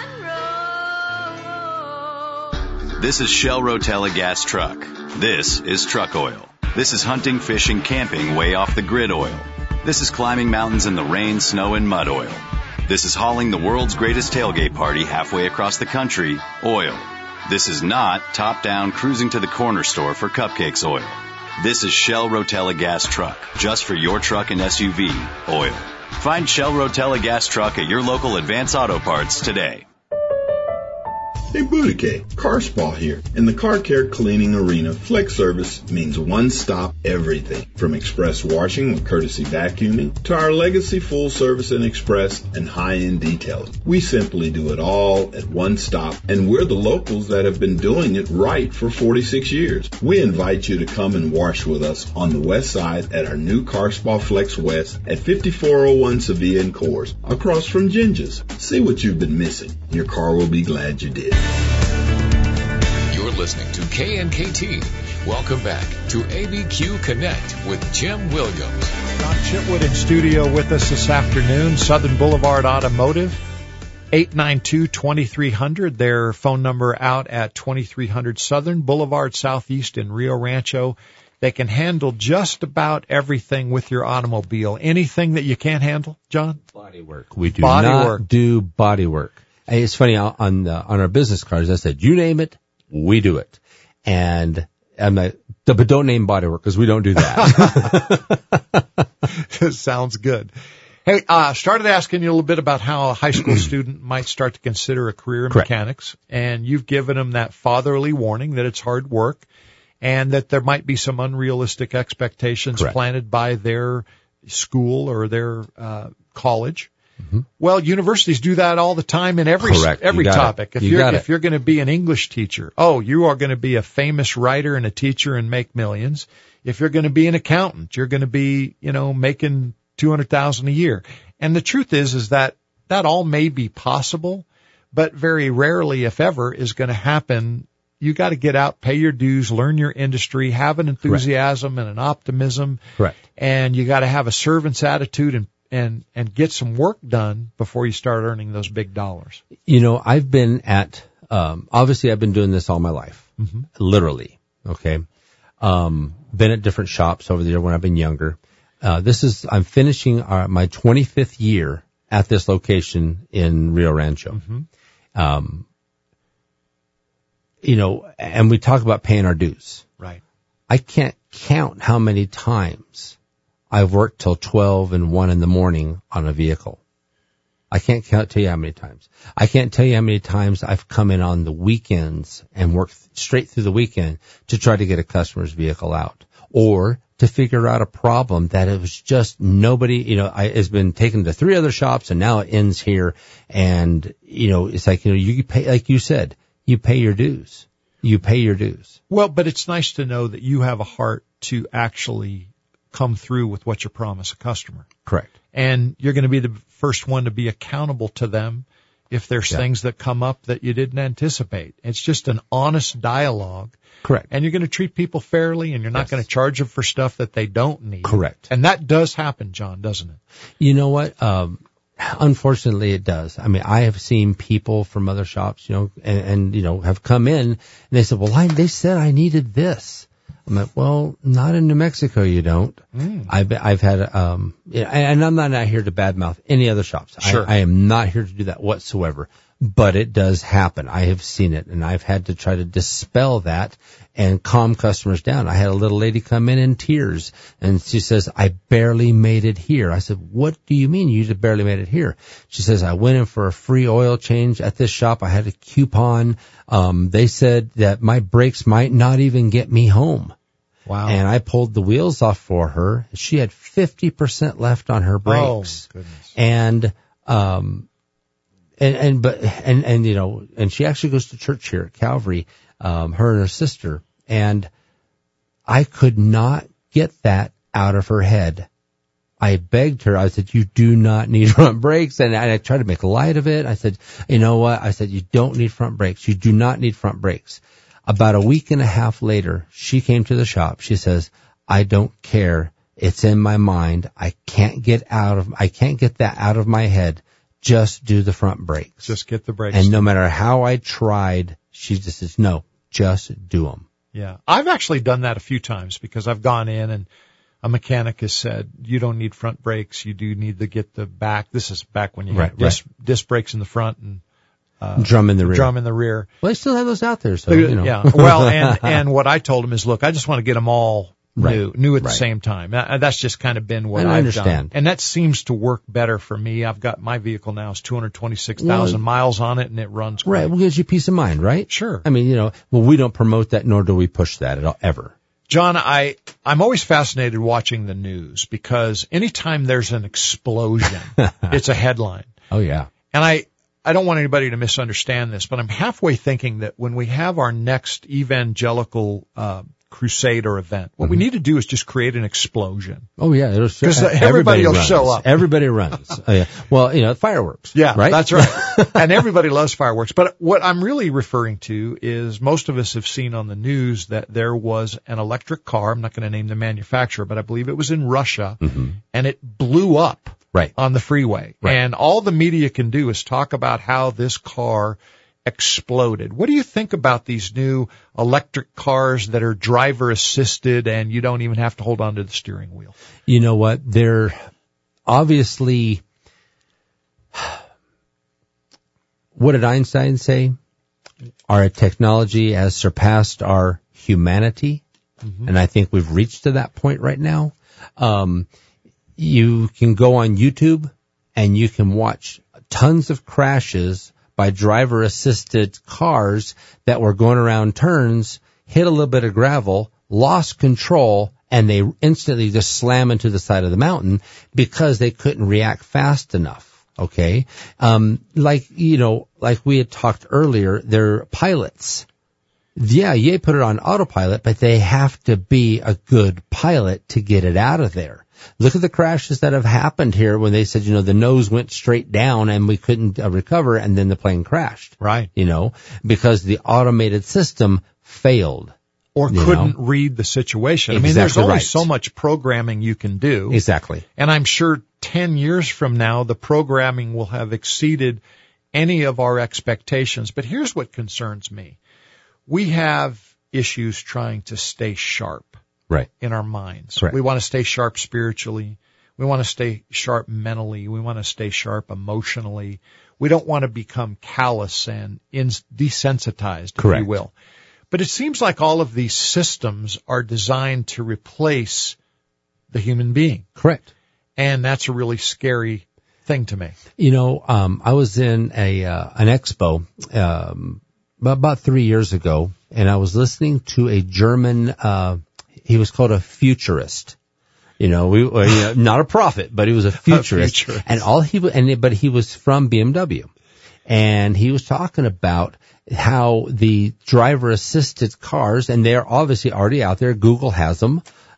This is Shell Rotella gas truck. This is truck oil. This is hunting, fishing, camping way off the grid oil. This is climbing mountains in the rain, snow, and mud oil. This is hauling the world's greatest tailgate party halfway across the country, oil. This is not top-down cruising to the corner store for cupcakes oil. This is Shell Rotella gas truck, just for your truck and SUV, oil. Find Shell Rotella gas truck at your local Advance Auto Parts today. Hey, Boudique, Car Spa here. In the car care cleaning arena, Flex Service means one-stop everything. From express washing with courtesy vacuuming to our legacy full service and express and high-end detailing. We simply do it all at one stop, and we're the locals that have been doing it right for 46 years. We invite you to come and wash with us on the west side at our new Car Spa Flex West at 5401 Sevilla and Coors, across from Ginger's. See what you've been missing. Your car will be glad you did. You're listening to KNKT. Welcome back to ABQ Connect with Jim Williams. John Chitwood in studio with us this afternoon. Southern Boulevard Automotive, 892-2300. Their phone number out at 2300 Southern Boulevard Southeast in Rio Rancho. They can handle just about everything with your automobile. Anything that you can't handle, John? Body work. We do not do body work. Hey, it's funny, on our business cards, I said, you name it, we do it. And I'm like, but don't name body work because we don't do that. Sounds good. Hey, started asking you a little bit about how a high school student might start to consider a career in mechanics. And you've given them that fatherly warning that it's hard work and that there might be some unrealistic expectations planted by their school or their college. Mm-hmm. Well, universities do that all the time in every topic. If you're going to be an English teacher, you are going to be a famous writer and a teacher and make millions. If you're going to be an accountant, you're going to be, making $200,000 a year. And the truth is that all may be possible, but very rarely, if ever, is going to happen. You got to get out, pay your dues, learn your industry, have an enthusiasm and an optimism. Correct. And you got to have a servant's attitude and get some work done before you start earning those big dollars. I've been obviously I've been doing this all my life, literally. Okay. Been at different shops over the year when I've been younger. I'm finishing my 25th year at this location in Rio Rancho. Mm-hmm. And we talk about paying our dues. Right. I can't count how many times I've worked till 12 and 1 in the morning on a vehicle. I can't tell you how many times. I can't tell you how many times I've come in on the weekends and worked straight through the weekend to try to get a customer's vehicle out or to figure out a problem that it was just nobody, it's been taken to 3 other shops and now it ends here. And, it's like, you pay, like you said, you pay your dues. You pay your dues. Well, but it's nice to know that you have a heart to actually come through with what you promise a customer. Correct. And you're going to be the first one to be accountable to them if there's things that come up that you didn't anticipate. It's just an honest dialogue. Correct. And you're going to treat people fairly and you're not going to charge them for stuff that they don't need. Correct. And that does happen, John, doesn't it? You know what? Unfortunately, it does. I mean, I have seen people from other shops, and have come in and they said, well, they said I needed this. I'm like, well, not in New Mexico, you don't. I've had, and I'm not out here to badmouth any other shops. Sure. I am not here to do that whatsoever, but it does happen. I have seen it and I've had to try to dispel that and calm customers down. I had a little lady come in tears and she says, I barely made it here. I said, what do you mean you barely made it here? She says, I went in for a free oil change at this shop. I had a coupon. They said that my brakes might not even get me home. Wow. And I pulled the wheels off for her. She had 50% left on her brakes. Oh, goodness. And she actually goes to church here at Calvary, her and her sister. And I could not get that out of her head. I begged her. I said, you do not need front brakes. And I tried to make light of it. I said, you know what? I said, you don't need front brakes. You do not need front brakes. About a week and a half later, she came to the shop. She says, I don't care. It's in my mind. I can't get that out of my head. Just do the front brakes. Just get the brakes. And no matter how I tried, she just says, no, just do them. Yeah. I've actually done that a few times because I've gone in and a mechanic has said, you don't need front brakes. You do need to get the back. This is back when you had disc brakes in the front and drum in the rear. Well, they still have those out there, so you know. Yeah. Well, and what I told him is, look, I just want to get them all new at the same time. That's just kind of been what I've done. And that seems to work better for me. I've got my vehicle now is 226,000 miles on it, and it runs great. Right. Well, it gives you peace of mind, right? Sure. I mean, you know, we don't promote that, nor do we push that at all, ever. John, I'm always fascinated watching the news because anytime there's an explosion, it's a headline. Oh, yeah. And I don't want anybody to misunderstand this, but I'm halfway thinking that when we have our next evangelical crusade or event, what we need to do is just create an explosion. Oh, yeah. Because everybody will show up. Everybody runs. Oh, yeah. Well, you know, fireworks. Yeah, right? That's right. And everybody loves fireworks. But what I'm really referring to is most of us have seen on the news that there was an electric car. I'm not going to name the manufacturer, but I believe it was in Russia, and it blew up on the freeway. Right. And all the media can do is talk about how this car exploded. What do you think about these new electric cars that are driver assisted and you don't even have to hold on to the steering wheel? You know what? They're obviously, what did Einstein say? Our technology has surpassed our humanity. And I think we've reached to that point right now. You can go on YouTube and you can watch tons of crashes by driver-assisted cars that were going around turns, hit a little bit of gravel, lost control, and they instantly just slam into the side of the mountain because they couldn't react fast enough. Okay? Like we had talked earlier, they're pilots. Yeah, you put it on autopilot, but they have to be a good pilot to get it out of there. Look at the crashes that have happened here when they said, you know, the nose went straight down and we couldn't recover and then the plane crashed. Right. You know, because the automated system failed. Or couldn't read the situation. Exactly. I mean, there's only so much programming you can do. Exactly. And I'm sure 10 years from now, the programming will have exceeded any of our expectations. But here's what concerns me. We have issues trying to stay sharp. Right. In our minds. Correct. We want to stay sharp spiritually. We want to stay sharp mentally. We want to stay sharp emotionally. We don't want to become callous and desensitized, if you will. But it seems like all of these systems are designed to replace the human being. Correct. And that's a really scary thing to me. You know, I was in an expo about 3 years ago, and I was listening to a German he was called a futurist. You know, not a prophet, but he was a futurist. And but he was from BMW. And he was talking about how the driver assisted cars, and they're obviously already out there. Google has them,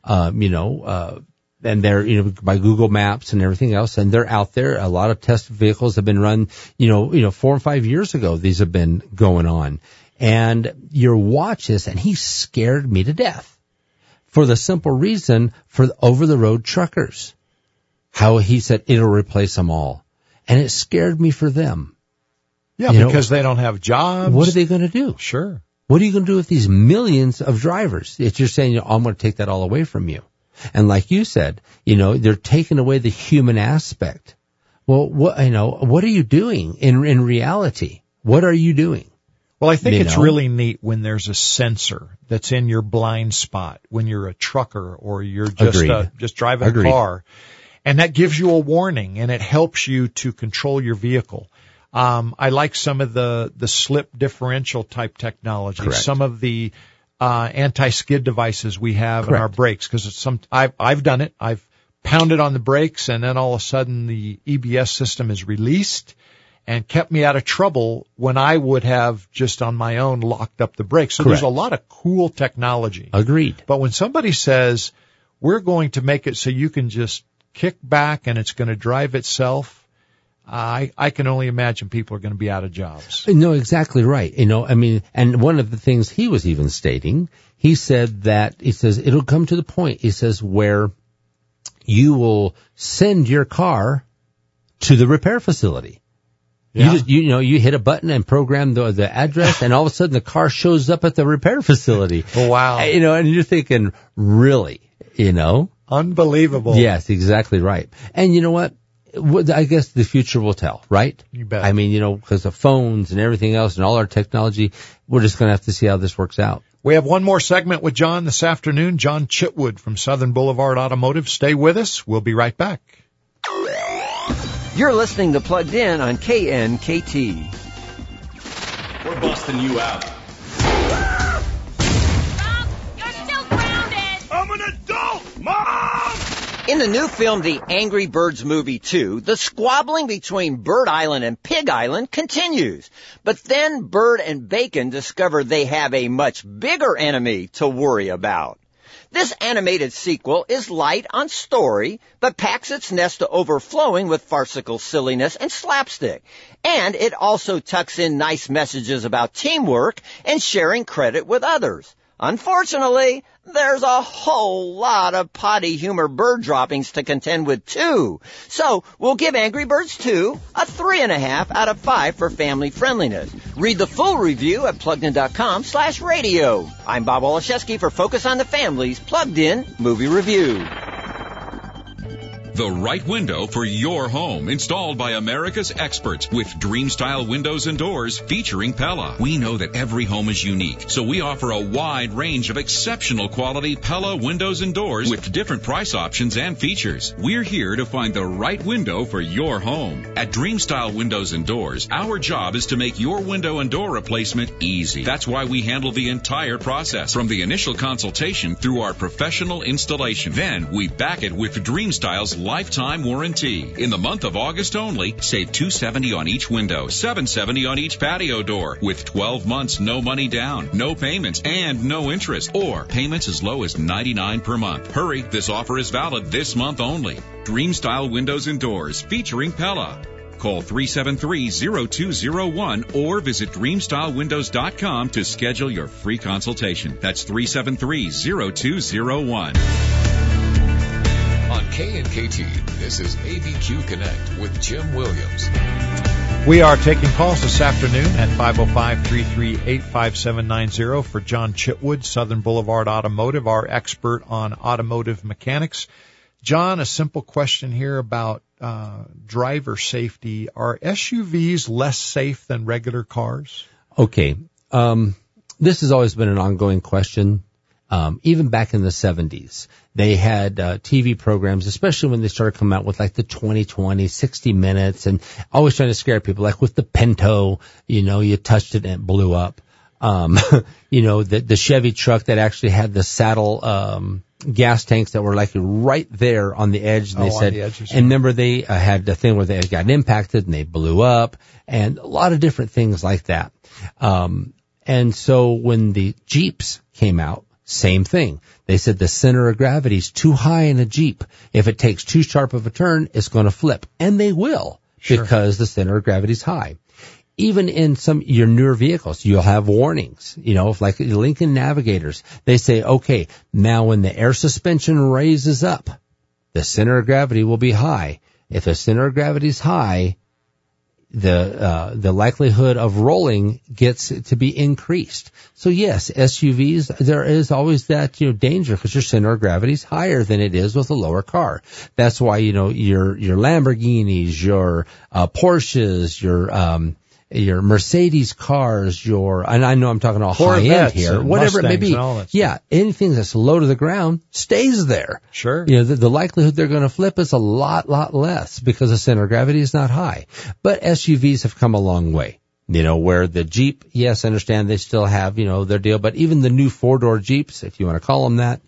and they're, you know, by Google Maps and everything else, and they're out there. A lot of test vehicles have been run, 4 or 5 years ago. These have been going on. And you watch this, and he scared me to death. For the simple reason, for over-the-road truckers, how he said it'll replace them all. And it scared me for them. Yeah, because they don't have jobs. What are they going to do? Sure. What are you going to do with these millions of drivers? If you're saying, I'm going to take that all away from you. And like you said, they're taking away the human aspect. Well, what are you doing in reality? What are you doing? Well, I think it's really neat when there's a sensor that's in your blind spot when you're a trucker or you're just driving a car. And that gives you a warning and it helps you to control your vehicle. I like some of the slip differential type technology, Correct. some of the anti-skid devices we have in our brakes, because I've done it. I've pounded on the brakes and then all of a sudden the EBS system is released and kept me out of trouble when I would have just on my own locked up the brakes. So There's a lot of cool technology. Agreed. But when somebody says, we're going to make it so you can just kick back and it's going to drive itself, I can only imagine people are going to be out of jobs. No, exactly right. And one of the things he was even stating, he says, it'll come to the point, he says, where you will send your car to the repair facility. Yeah. You hit a button and program the address, and all of a sudden the car shows up at the repair facility. Oh, wow. And you're thinking, really, Unbelievable. Yes, exactly right. And you know what? I guess the future will tell, right? You bet. I mean, because of phones and everything else and all our technology, we're just going to have to see how this works out. We have one more segment with John this afternoon. John Chitwood from Southern Boulevard Automotive. Stay with us. We'll be right back. You're listening to Plugged In on KNKT. We're busting you out. Mom, you're still grounded. I'm an adult, Mom! In the new film, The Angry Birds Movie 2, the squabbling between Bird Island and Pig Island continues. But then Bird and Bacon discover they have a much bigger enemy to worry about. This animated sequel is light on story, but packs its nest to overflowing with farcical silliness and slapstick. And it also tucks in nice messages about teamwork and sharing credit with others. Unfortunately, there's a whole lot of potty humor bird droppings to contend with, too. So we'll give Angry Birds 2 a 3.5 out of 5 for family friendliness. Read the full review at PluggedIn.com/radio. I'm Bob Waliszewski for Focus on the Family's Plugged In Movie Review. The right window for your home, installed by America's experts with Dream-style windows and doors featuring Pella. We know that every home is unique, so we offer a wide range of exceptional quality Pella windows and doors with different price options and features. We're here to find the right window for your home. At Dream-style windows and doors, our job is to make your window and door replacement easy. That's why we handle the entire process, from the initial consultation through our professional installation. Then we back it with Dream-style's lifetime warranty. In the month of August only, save $270 on each window, $770 on each patio door, with 12 months, no money down, no payments, and no interest, or payments as low as $99 per month. Hurry, this offer is valid this month only. Dream Style Windows and Doors, featuring Pella. Call 373-0201 or visit DreamStyleWindows.com to schedule your free consultation. That's 373-0201. On KNKT, this is ABQ Connect with Jim Williams. We are taking calls this afternoon at 505-338-5790 for John Chitwood, Southern Boulevard Automotive, our expert on automotive mechanics. John, a simple question here about driver safety. Are SUVs less safe than regular cars? Okay. This has always been an ongoing question. Even back in the 70s, they had TV programs, especially when they started coming out with like the 20/20, 60 Minutes, and always trying to scare people, like with the Pinto, you touched it and it blew up. The Chevy truck that actually had the saddle gas tanks that were like right there on the edge, and they said, and remember they had the thing where they got impacted and they blew up, and a lot of different things like that. And so when the Jeeps came out, same thing. They said the center of gravity is too high in a Jeep. If it takes too sharp of a turn, it's going to flip. And they will, because the center of gravity is high. Even in your newer vehicles, you'll have warnings, like the Lincoln Navigators. They say, okay, now when the air suspension raises up, the center of gravity will be high. If the center of gravity is high, the likelihood of rolling gets to be increased. So yes, SUVs, there is always that, danger, because your center of gravity is higher than it is with a lower car. That's why, your Lamborghinis, your Porsches, your Mercedes cars, and I know I'm talking all high end here, whatever it may be. Yeah, anything that's low to the ground stays there. Sure. The likelihood they're going to flip is a lot less because the center of gravity is not high. But SUVs have come a long way. Where the Jeep, yes, I understand they still have, their deal, but even the new 4-door Jeeps, if you want to call them that,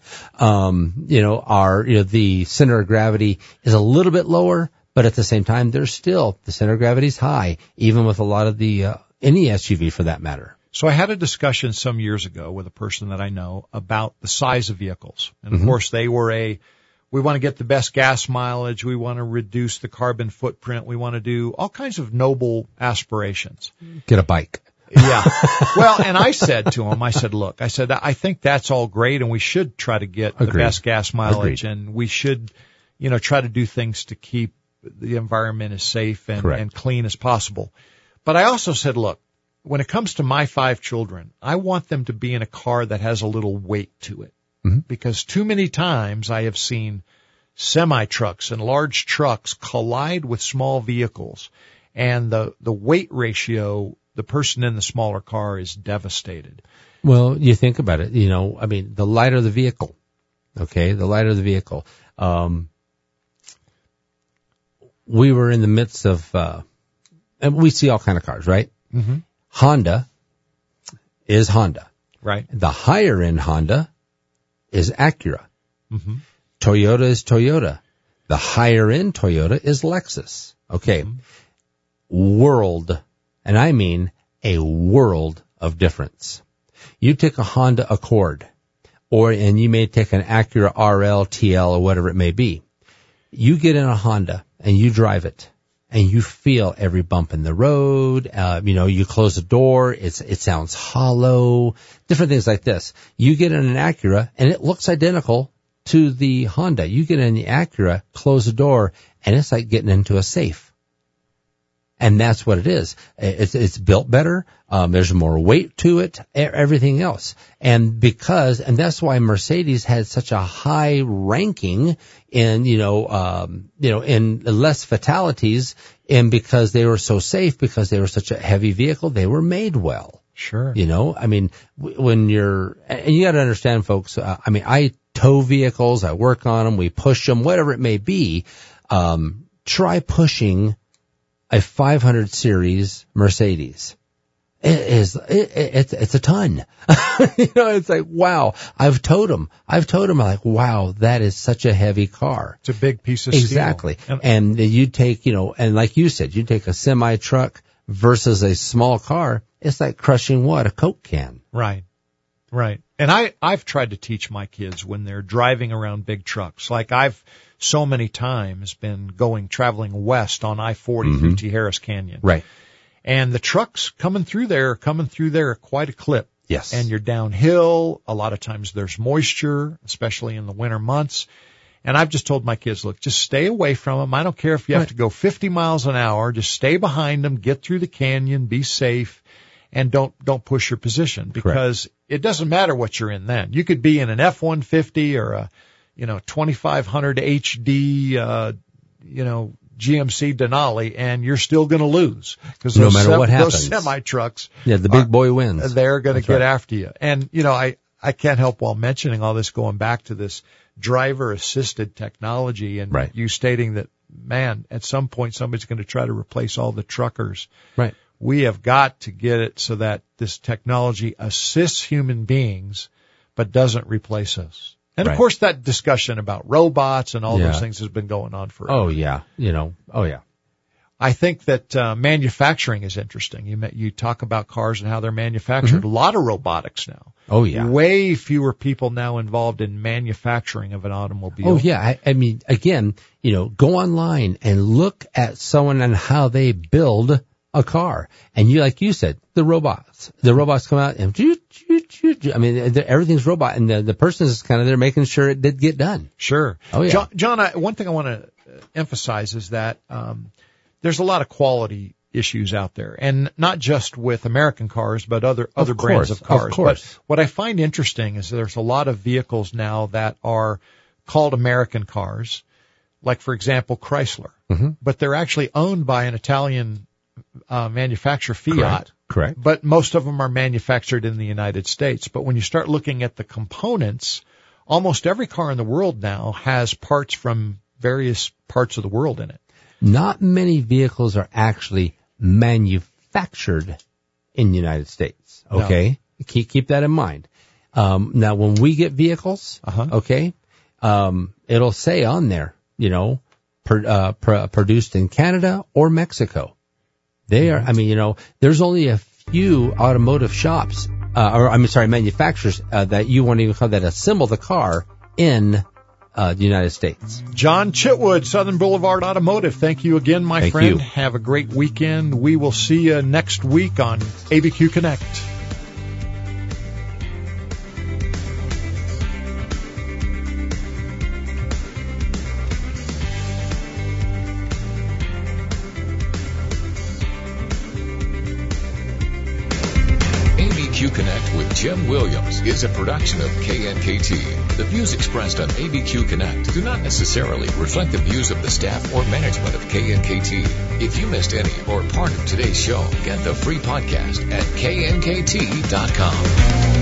the center of gravity is a little bit lower. But at the same time, the center of gravity is high, even with a lot of any SUV for that matter. So I had a discussion some years ago with a person that I know about the size of vehicles. And of course, they were we want to get the best gas mileage. We want to reduce the carbon footprint. We want to do all kinds of noble aspirations. Get a bike. Yeah. Well, and I said to him, look, I think that's all great, and we should try to get the best gas mileage. And we should, try to do things to keep the environment as safe and clean as possible. But I also said, look, when it comes to my 5 children, I want them to be in a car that has a little weight to it. because too many times I have seen semi-trucks and large trucks collide with small vehicles, and the weight ratio, the person in the smaller car is devastated. Well, you think about it, I mean, the lighter the vehicle, okay, the lighter the vehicle. We were in the midst of, and we see all kind of cars, right? Mm-hmm. Honda is Honda. Right. The higher end Honda is Acura. Mm-hmm. Toyota is Toyota. The higher end Toyota is Lexus. Okay. World, and I mean a world of difference. You take a Honda Accord, and you may take an Acura RL, TL, or whatever it may be. You get in a Honda and you drive it, and you feel every bump in the road. You close the door, it sounds hollow, different things like this. You get in an Acura, and it looks identical to the Honda. You get in the Acura, close the door, and it's like getting into a safe. And that's what it is. It's built better. There's more weight to it, everything else. And that's why Mercedes had such a high ranking in, in less fatalities, and because they were so safe, because they were such a heavy vehicle, they were made well. Sure. I mean, and you got to understand, folks, I tow vehicles, I work on them, we push them, whatever it may be. Try pushing a 500 series Mercedes. It's a ton. It's like, wow, I've towed them. I'm like, wow, that is such a heavy car. It's a big piece of steel. Exactly. And you take, and like you said, you take a semi truck versus a small car. It's like crushing what? A Coke can. Right. Right. And I've tried to teach my kids when they're driving around big trucks. Like I've so many times been traveling west on I-40 through T. Harris Canyon. Right. And the trucks coming through there at quite a clip. Yes. And you're downhill. A lot of times there's moisture, especially in the winter months. And I've just told my kids, look, just stay away from them. I don't care if you have to go 50 miles an hour. Just stay behind them, get through the canyon, be safe, and don't push your position, because it doesn't matter what you're in then. You could be in an F-150 or a 2500 HD, GMC Denali, and you're still going to lose, because no matter what happens, those semi trucks, the big boy wins. They're going to get after you. And I can't help while mentioning all this, going back to this driver assisted technology, and you stating that, man, at some point somebody's going to try to replace all the truckers. Right. We have got to get it so that this technology assists human beings, but doesn't replace us. And of course, that discussion about robots and all those things has been going on forever. Oh yeah, I think that manufacturing is interesting. You talk about cars and how they're manufactured. A lot of robotics now. Oh yeah. Way fewer people now involved in manufacturing of an automobile. Oh yeah. I mean, again, go online and look at someone and how they build a car. And like you said, the robots come out and everything's robot, and the person is kind of there making sure it did get done. Sure. Oh yeah. John, one thing I want to emphasize is that, there's a lot of quality issues out there, and not just with American cars, but other brands of cars. Of course. But what I find interesting is there's a lot of vehicles now that are called American cars, like, for example, Chrysler, but they're actually owned by an Italian manufacturer, Fiat. Correct. But most of them are manufactured in the United States. But when you start looking at the components, almost every car in the world now has parts from various parts of the world in it. Not many vehicles are actually manufactured in the United States. Okay? No. Keep that in mind. Now, when we get vehicles, it'll say on there, produced in Canada or Mexico. They are, there's only a few automotive shops, manufacturers, that you won't even call that assemble the car in the United States. John Chitwood, Southern Boulevard Automotive. Thank you again, my friend. You. Have a great weekend. We will see you next week on ABQ Connect. ABQ Connect with Jim Williams is a production of KNKT. The views expressed on ABQ Connect do not necessarily reflect the views of the staff or management of KNKT. If you missed any or part of today's show, get the free podcast at knkt.com.